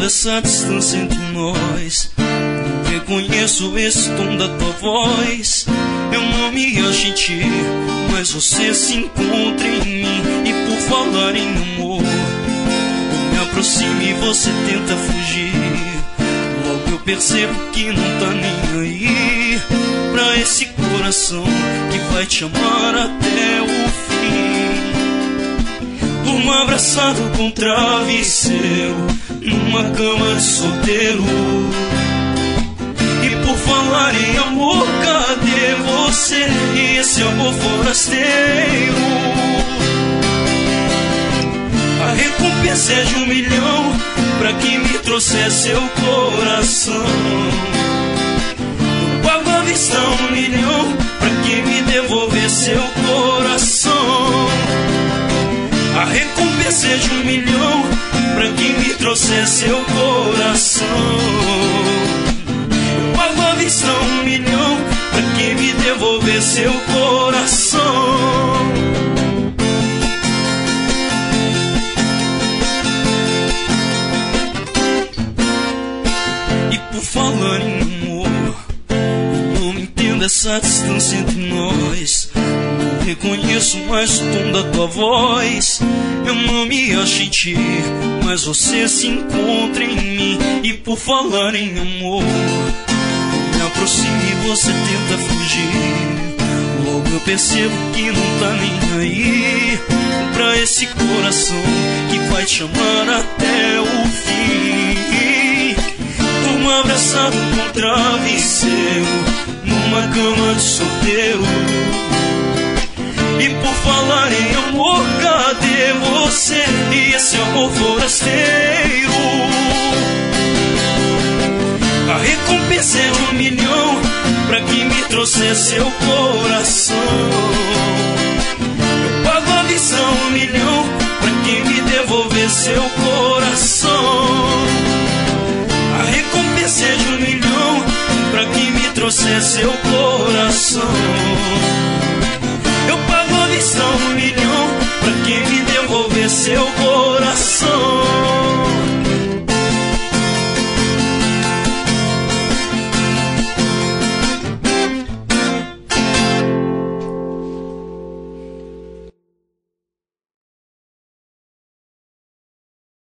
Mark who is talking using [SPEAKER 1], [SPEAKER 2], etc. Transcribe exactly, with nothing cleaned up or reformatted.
[SPEAKER 1] essa distância entre nós. Não reconheço esse tom da tua voz. Eu não me acho em ti, mas você se encontra em mim. E por falar em amor, eu me aproximo e você tenta fugir. Logo eu percebo que não tá nem aí pra esse coração que vai te amar até o fim. Durmo abraçado com um travesseiro numa cama de solteiro. E por falar em amor, cadê você e esse amor forasteiro? A recompensa é de um milhão pra que me trouxesse seu coração. Eu pago à vista um milhão pra que me devolvesse seu coração. A recompensa é de um milhão pra que me trouxesse seu coração. Eu pago à vista um milhão pra que me devolvesse seu coração. E por falar em amor, eu não entendo essa distância entre nós. Não reconheço mais o tom da tua voz. Eu não me acho em ti, mas você se encontra em mim. E por falar em amor, eu me aproximo e você tenta fugir. Logo eu percebo que não tá nem aí pra esse coração que vai te amar até o fim. Durmo abraçado com um travesseiro numa cama de solteiro. E por falar em amor, cadê você e esse amor forasteiro? A recompensa é de um milhão pra que me trouxesse seu coração. Eu pago à vista um milhão pra que me devolvesse seu coração. A recompensa é de um milhão pra que me trouxesse seu coração.